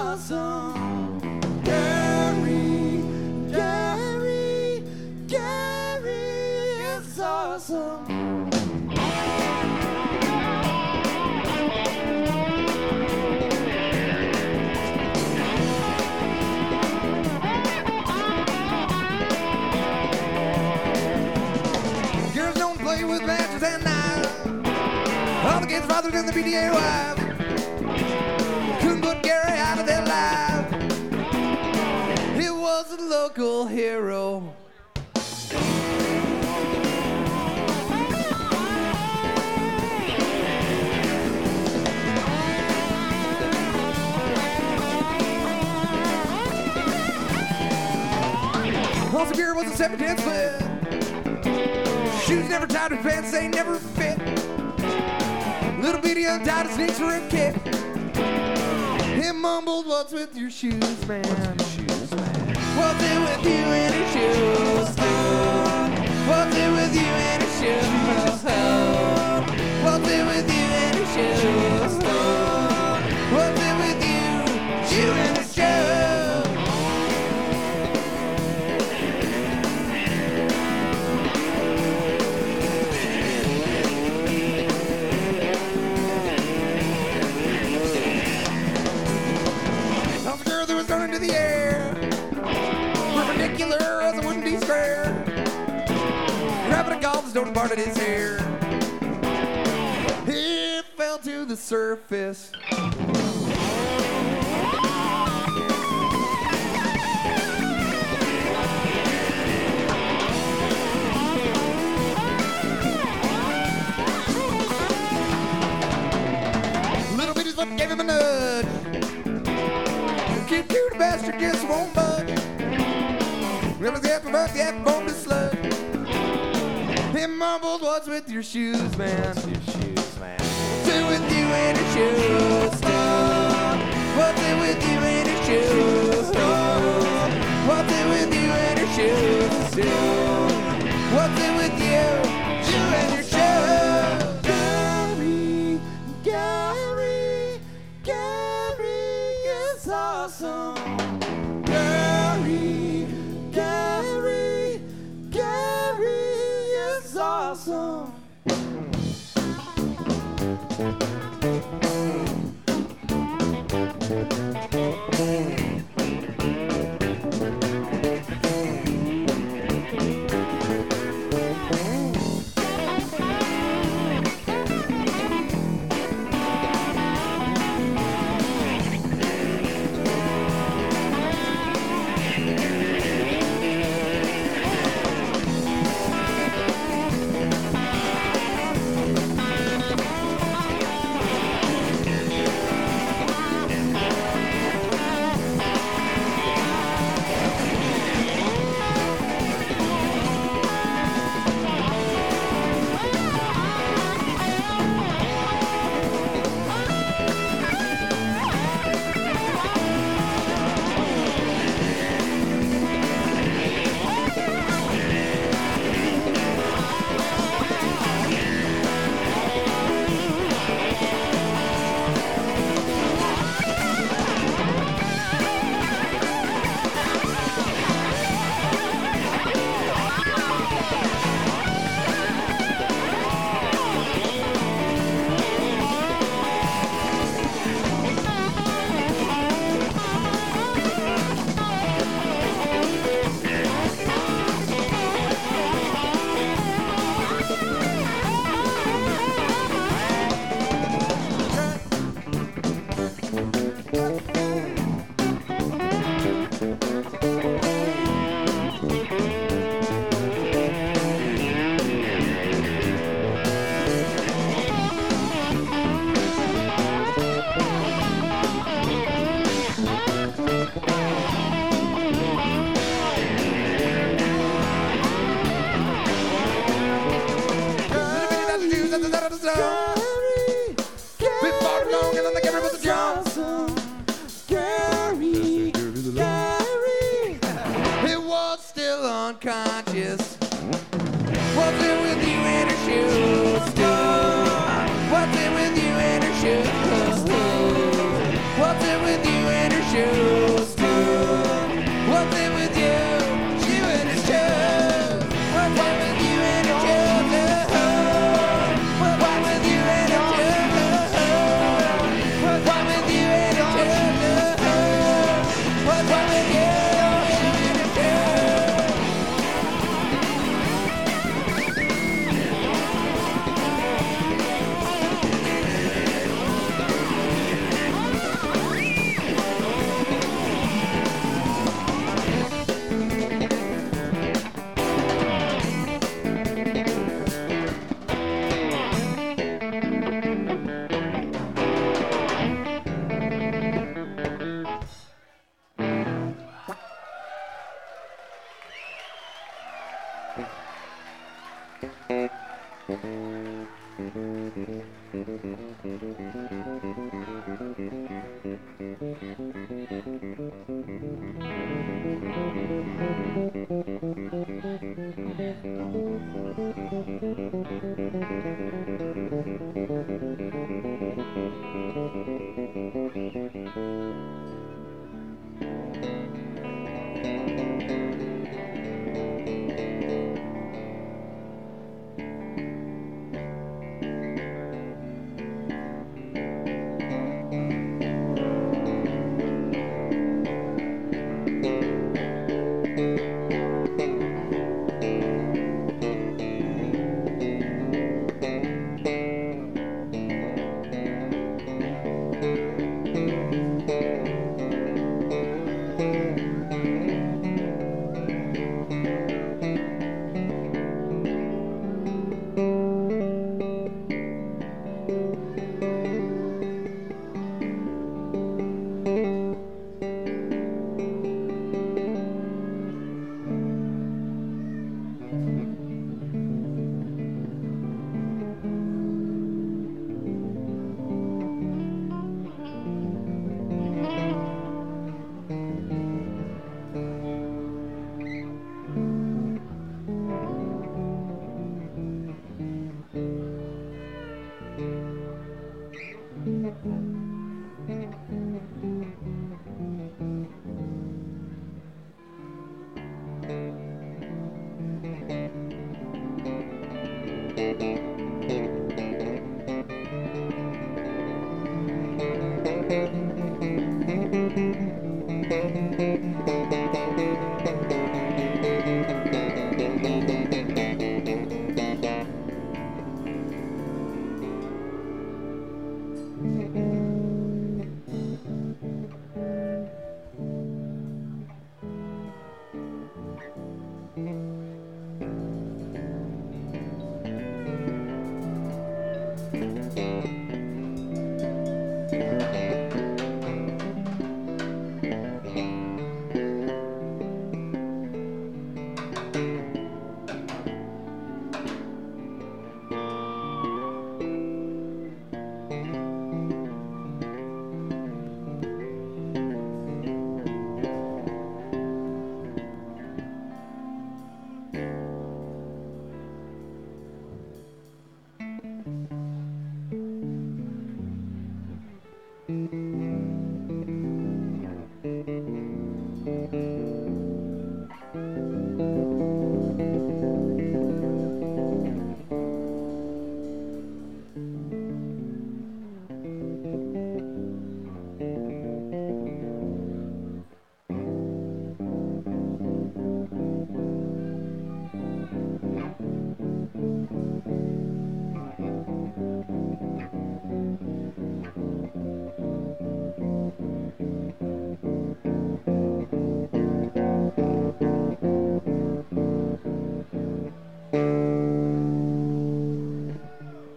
awesome. Gary, Gary, Gary is awesome. Girls don't play with matches and knives. All the kids fathers in the PTA wives couldn't put Gary out of their life. He was a local hero. Also, Gary was a 7'10" split. Shoes never tied, his pants they never fit. Little bitty untied his sneaks for a kid. He mumbled, "What's with your shoes, man? What's it with you and your shoes? What's it with you and your shoes? What's it with you and your shoes? What's it with you and your shoes?" Thrown into the air, perpendicular as a wooden D-square. Grabbing a golf stone and parted his hair. It fell to the surface. Little bitty's foot gave him a nudge. Cute bastard just won't budge. Remember the apple buck, the apple bone to sludge. He mumbled, "What's with your shoes, man? What's with you and your shoes? What's it with you and your shoes? What's it with you and your shoes? What's it with you and your shoes?" Gary, Gary, Gary is awesome. Gary, Gary, Gary is awesome. unconscious. What's it with you and your shoes? What's it with you and your shoes? What's it with you and your shoes? Thank you.